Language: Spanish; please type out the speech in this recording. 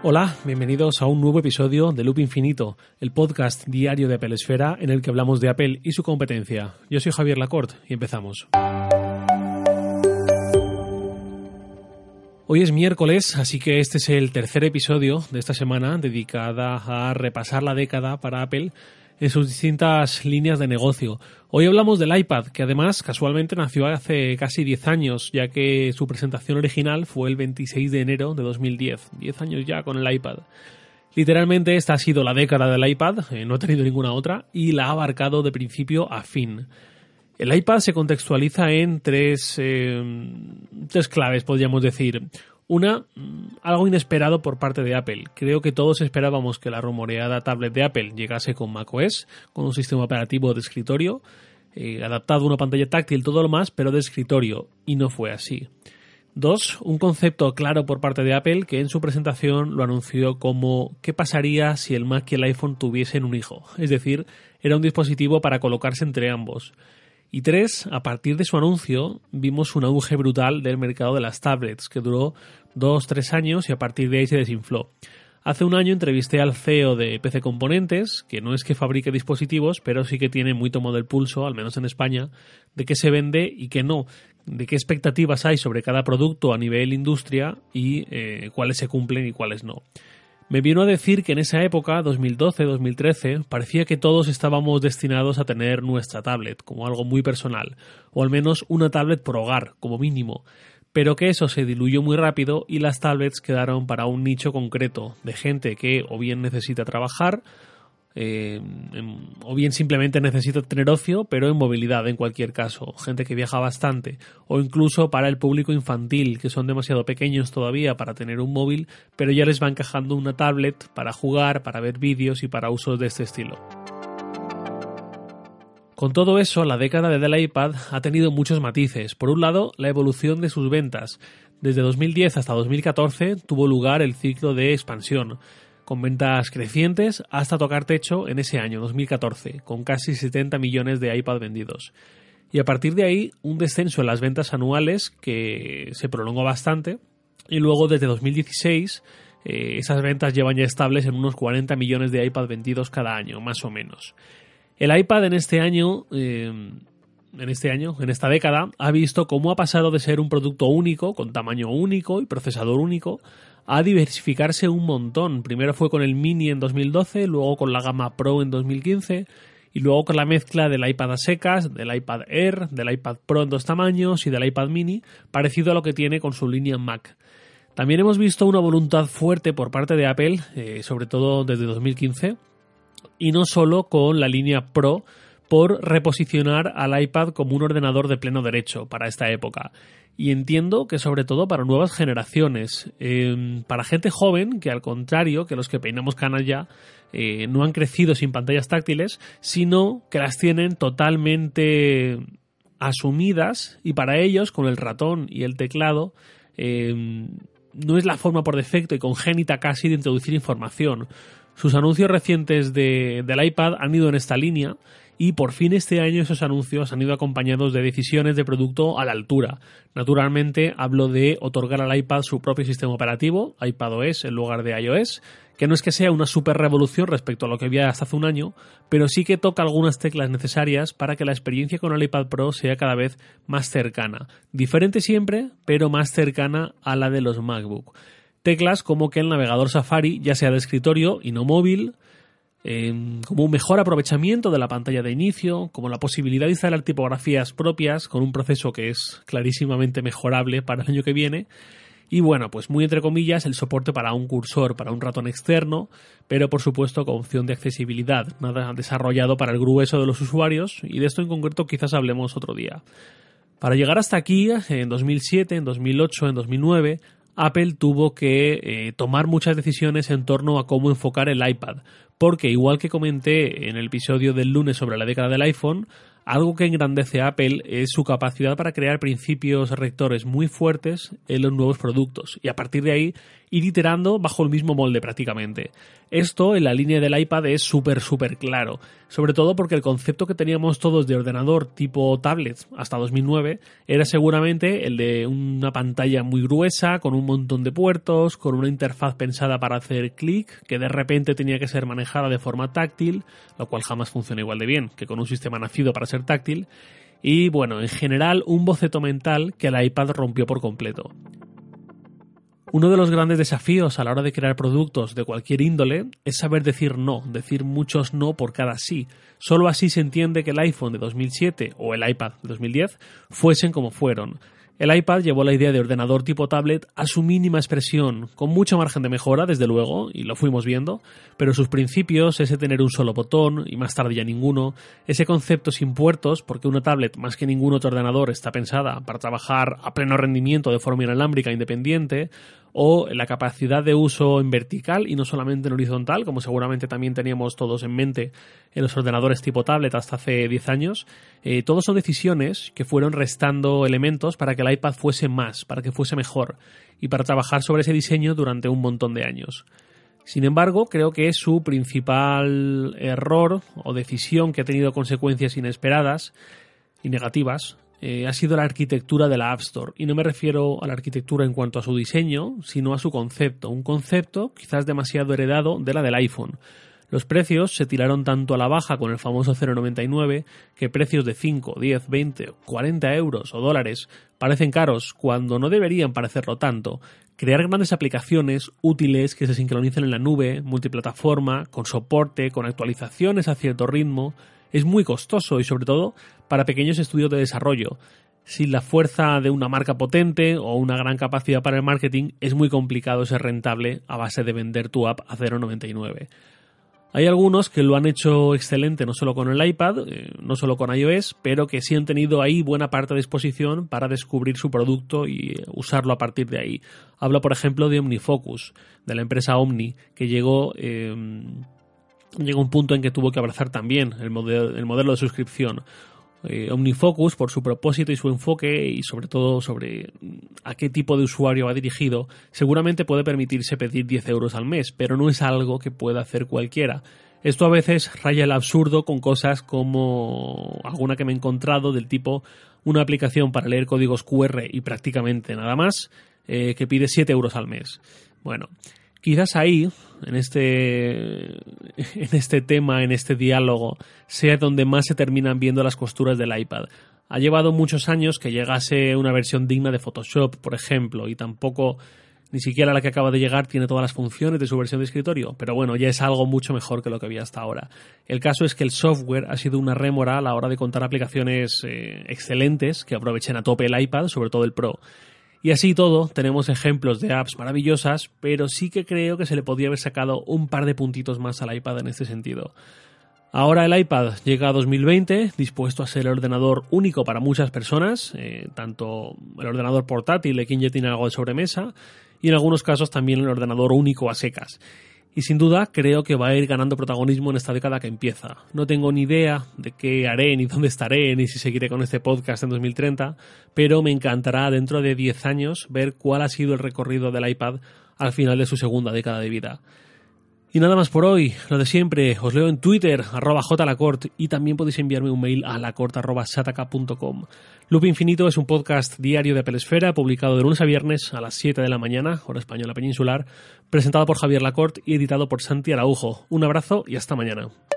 Hola, bienvenidos a un nuevo episodio de Loop Infinito, el podcast diario de Apple Esfera en el que hablamos de Apple y su competencia. Yo soy Javier Lacorte y empezamos. Hoy es miércoles, así que este es el tercer episodio de esta semana dedicada a repasar la década para Apple en sus distintas líneas de negocio. Hoy hablamos del iPad, que además casualmente nació hace casi 10 años, ya que su presentación original fue el 26 de enero de 2010. 10 años ya con el iPad. Literalmente esta ha sido la década del iPad, no ha tenido ninguna otra, y la ha abarcado de principio a fin. El iPad se contextualiza en tres claves, podríamos decir. Una, algo inesperado por parte de Apple. Creo que todos esperábamos que la rumoreada tablet de Apple llegase con macOS, con un sistema operativo de escritorio, adaptado a una pantalla táctil, todo lo más, pero de escritorio, y no fue así. Dos, un concepto claro por parte de Apple que en su presentación lo anunció como ¿qué pasaría si el Mac y el iPhone tuviesen un hijo? Es decir, era un dispositivo para colocarse entre ambos. Y tres, a partir de su anuncio, vimos un auge brutal del mercado de las tablets, que duró 2-3 años y a partir de ahí se desinfló. Hace un año entrevisté al CEO de PC Componentes, que no es que fabrique dispositivos, pero sí que tiene muy tomado el pulso, al menos en España, de qué se vende y qué no, de qué expectativas hay sobre cada producto a nivel industria y cuáles se cumplen y cuáles no. Me vino a decir que en esa época, 2012-2013, parecía que todos estábamos destinados a tener nuestra tablet, como algo muy personal, o al menos una tablet por hogar, como mínimo, pero que eso se diluyó muy rápido y las tablets quedaron para un nicho concreto de gente que o bien necesita trabajar, o bien simplemente necesita tener ocio, pero en movilidad en cualquier caso, gente que viaja bastante, o incluso para el público infantil, que son demasiado pequeños todavía para tener un móvil, pero ya les va encajando una tablet para jugar, para ver vídeos y para usos de este estilo. Con todo eso, la década del iPad ha tenido muchos matices. Por un lado, la evolución de sus ventas. Desde 2010 hasta 2014 tuvo lugar el ciclo de expansión, con ventas crecientes hasta tocar techo en ese año, 2014, con casi 70 millones de iPad vendidos. Y a partir de ahí, un descenso en las ventas anuales que se prolongó bastante, y luego desde 2016 esas ventas llevan ya estables en unos 40 millones de iPad vendidos cada año, más o menos. El iPad en esta década, ha visto cómo ha pasado de ser un producto único, con tamaño único y procesador único, a diversificarse un montón. Primero fue con el Mini en 2012, luego con la gama Pro en 2015 y luego con la mezcla del iPad a secas, del iPad Air, del iPad Pro en 2 tamaños y del iPad Mini, parecido a lo que tiene con su línea Mac. También hemos visto una voluntad fuerte por parte de Apple, sobre todo desde 2015, y no solo con la línea Pro, por reposicionar al iPad como un ordenador de pleno derecho para esta época. Y entiendo que sobre todo para nuevas generaciones, para gente joven que al contrario que los que peinamos canas ya, no han crecido sin pantallas táctiles, sino que las tienen totalmente asumidas y para ellos con el ratón y el teclado no es la forma por defecto y congénita casi de introducir información. Sus anuncios recientes del iPad han ido en esta línea y por fin este año esos anuncios han ido acompañados de decisiones de producto a la altura. Naturalmente hablo de otorgar al iPad su propio sistema operativo, iPadOS en lugar de iOS, que no es que sea una super revolución respecto a lo que había hasta hace un año, pero sí que toca algunas teclas necesarias para que la experiencia con el iPad Pro sea cada vez más cercana. Diferente siempre, pero más cercana a la de los MacBook. Teclas como que el navegador Safari ya sea de escritorio y no móvil, como un mejor aprovechamiento de la pantalla de inicio, como la posibilidad de instalar tipografías propias con un proceso que es clarísimamente mejorable para el año que viene, y bueno, pues muy entre comillas el soporte para un cursor, para un ratón externo, pero por supuesto con opción de accesibilidad, nada desarrollado para el grueso de los usuarios, y de esto en concreto quizás hablemos otro día. Para llegar hasta aquí, en 2007, en 2008, en 2009, Apple tuvo que tomar muchas decisiones en torno a cómo enfocar el iPad, porque igual que comenté en el episodio del lunes sobre la década del iPhone, algo que engrandece a Apple es su capacidad para crear principios rectores muy fuertes en los nuevos productos y a partir de ahí ir iterando bajo el mismo molde prácticamente. Esto en la línea del iPad es súper claro, sobre todo porque el concepto que teníamos todos de ordenador tipo tablet hasta 2009 era seguramente el de una pantalla muy gruesa, con un montón de puertos, con una interfaz pensada para hacer clic, que de repente tenía que ser manejada de forma táctil, lo cual jamás funciona igual de bien que con un sistema nacido para ser táctil, y bueno, en general un boceto mental que el iPad rompió por completo. Uno de los grandes desafíos a la hora de crear productos de cualquier índole es saber decir no, decir muchos no por cada sí. Solo así se entiende que el iPhone de 2007 o el iPad de 2010 fuesen como fueron. El iPad llevó la idea de ordenador tipo tablet a su mínima expresión, con mucho margen de mejora, desde luego, y lo fuimos viendo, pero sus principios, ese tener un solo botón y más tarde ya ninguno, ese concepto sin puertos, porque una tablet más que ningún otro ordenador está pensada para trabajar a pleno rendimiento de forma inalámbrica independiente, o la capacidad de uso en vertical y no solamente en horizontal, como seguramente también teníamos todos en mente en los ordenadores tipo tablet hasta hace 10 años, todos son decisiones que fueron restando elementos para que el iPad fuese más, para que fuese mejor y para trabajar sobre ese diseño durante un montón de años. Sin embargo, creo que su principal error o decisión que ha tenido consecuencias inesperadas y negativas ha sido la arquitectura de la App Store. Y no me refiero a la arquitectura en cuanto a su diseño, sino a su concepto. Un concepto quizás demasiado heredado de la del iPhone. Los precios se tiraron tanto a la baja con el famoso 0,99 que precios de 5, 10, 20, 40 euros o dólares parecen caros cuando no deberían parecerlo tanto. Crear grandes aplicaciones útiles que se sincronicen en la nube, multiplataforma, con soporte, con actualizaciones a cierto ritmo, es muy costoso y sobre todo para pequeños estudios de desarrollo. Sin la fuerza de una marca potente o una gran capacidad para el marketing, es muy complicado ser rentable a base de vender tu app a 0,99. Hay algunos que lo han hecho excelente no solo con el iPad, no solo con iOS, pero que sí han tenido ahí buena parte de exposición para descubrir su producto y usarlo a partir de ahí. Hablo, por ejemplo, de OmniFocus, de la empresa Omni, que llegó a un punto en que tuvo que abrazar también el modelo de suscripción. OmniFocus, por su propósito y su enfoque y sobre todo sobre a qué tipo de usuario va dirigido, seguramente puede permitirse pedir 10 euros al mes, pero no es algo que pueda hacer cualquiera. Esto a veces raya el absurdo con cosas como alguna que me he encontrado del tipo una aplicación para leer códigos QR y prácticamente nada más, que pide 7 euros al mes. Bueno, quizás ahí, en este tema, en este diálogo, sea donde más se terminan viendo las costuras del iPad. Ha llevado muchos años que llegase una versión digna de Photoshop, por ejemplo, y tampoco, ni siquiera la que acaba de llegar tiene todas las funciones de su versión de escritorio, pero bueno, ya es algo mucho mejor que lo que había hasta ahora. El caso es que el software ha sido una rémora a la hora de contar aplicaciones excelentes que aprovechen a tope el iPad, sobre todo el Pro. Y así todo, tenemos ejemplos de apps maravillosas, pero sí que creo que se le podía haber sacado un par de puntitos más al iPad en este sentido. Ahora el iPad llega a 2020, dispuesto a ser el ordenador único para muchas personas, tanto el ordenador portátil de quien ya tiene algo de sobremesa, y en algunos casos también el ordenador único a secas. Y sin duda creo que va a ir ganando protagonismo en esta década que empieza. No tengo ni idea de qué haré, ni dónde estaré, ni si seguiré con este podcast en 2030, pero me encantará dentro de 10 años ver cuál ha sido el recorrido del iPad al final de su segunda década de vida. Y nada más por hoy, lo de siempre, os leo en Twitter, @jlacort, y también podéis enviarme un mail a lacort@sataka.com. Loop Infinito es un podcast diario de Apple Esfera, publicado de lunes a viernes a las 7 de la mañana, hora española peninsular, presentado por Javier Lacort y editado por Santi Araujo. Un abrazo y hasta mañana.